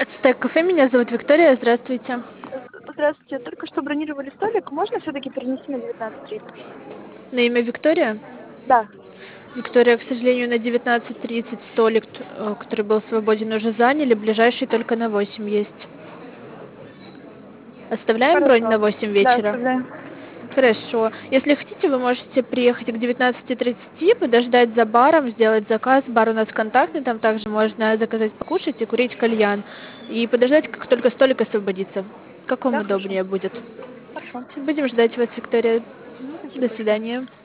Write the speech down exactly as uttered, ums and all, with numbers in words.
Ацтек кафе, меня зовут Виктория, здравствуйте. Здравствуйте. Только что бронировали столик. Можно все-таки перенести на девятнадцать тридцать? На имя Виктория? Да. Виктория, к сожалению, на девятнадцать тридцать столик, т- э, который был свободен, уже заняли, ближайший только на восемь есть. Оставляем бронь на Хорошо. восемь Да, вечера? оставляю. Хорошо. Если хотите, вы можете приехать к девятнадцати тридцати, подождать за баром, сделать заказ. Бар у нас контактный, там также можно заказать покушать и курить кальян. И подождать, как только столик освободится. Как вам Да, хорошо. удобнее будет? Хорошо. Будем ждать вас, Виктория. Ну, До спасибо большое. свидания.